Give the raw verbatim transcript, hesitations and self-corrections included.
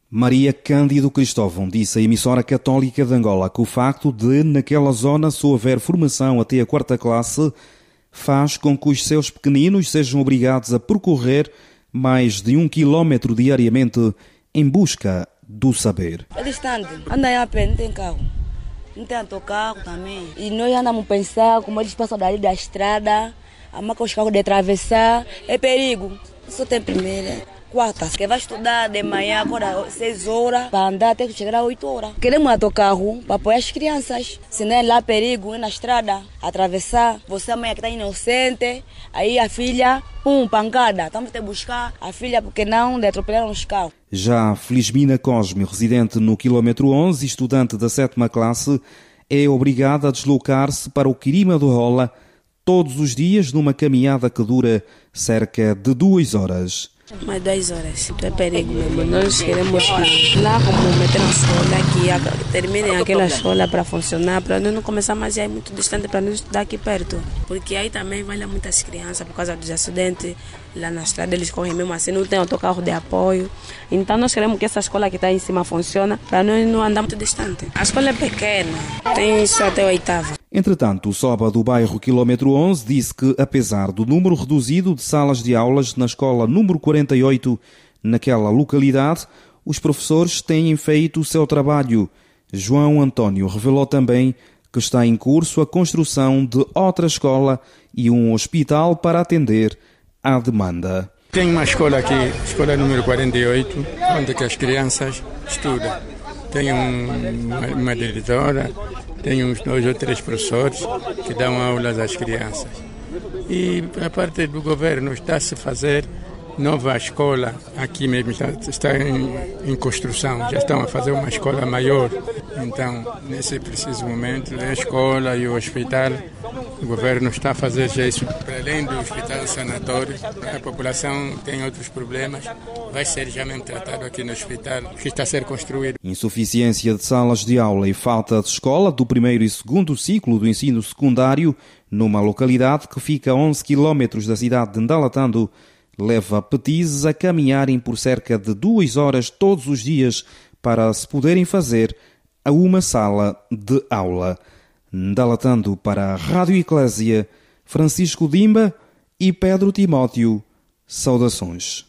Maria Cândido Cristóvão disse à emissora católica de Angola que o facto de, naquela zona, só haver formação até a quarta classe, faz com que os seus pequeninos sejam obrigados a percorrer mais de um quilómetro diariamente em busca do saber. É distante, anda a pé, não tem carro, não tem autocarro também. E nós andamos a pensar como eles passam dali da estrada, a marca os carros de atravessar, é perigo. Só tem primeira. Quarta, que vai estudar de manhã, agora seis horas, para andar até chegar às oito horas. Queremos autocarro para apoiar as crianças. Se não é lá perigo, é na estrada, atravessar. Você, a mãe que está inocente, aí a filha, pum, pancada. Estamos a buscar a filha porque não de atropelar os carros. Já Felizmina Cosme, residente no quilômetro onze, estudante da sétima classe, é obrigada a deslocar-se para o Quirima do Rola todos os dias numa caminhada que dura cerca de duas horas. Mais dez horas, é perigo mesmo. Nós queremos que lá, como meter na escola, que terminem aquela escola para funcionar, para nós não começar mais a ir muito distante, para nós estudar aqui perto. Porque aí também vai lá muitas crianças por causa dos acidentes. Lá na estrada eles correm mesmo assim, não tem autocarro de apoio. Então nós queremos que essa escola que está em cima funcione, para nós não andar muito distante. A escola é pequena, tem só até o oitavo. Entretanto, o SOBA do bairro quilômetro onze disse que, apesar do número reduzido de salas de aulas na escola número quarenta e oito naquela localidade, os professores têm feito o seu trabalho. João António revelou também que está em curso a construção de outra escola e um hospital para atender à demanda. Tem uma escola aqui, escola número quarenta e oito, onde que as crianças estudam. Tem um, uma, uma diretora, tem uns dois ou três professores que dão aulas às crianças. E a parte do governo está-se a fazer nova escola, aqui mesmo está, está em, em construção, já estão a fazer uma escola maior. Então, nesse preciso momento, a escola e o hospital, o governo está a fazer isso. Para além do hospital e sanatório, a população tem outros problemas, vai ser já mesmo tratado aqui no hospital, que está a ser construído. Insuficiência de salas de aula e falta de escola do primeiro e segundo ciclo do ensino secundário, numa localidade que fica a onze quilómetros da cidade de Ndalatando, leva petizes a caminharem por cerca de duas horas todos os dias para se poderem fazer a uma sala de aula. Ndalatando para a Rádio Eclésia, Francisco Dimba e Pedro Timóteo. Saudações.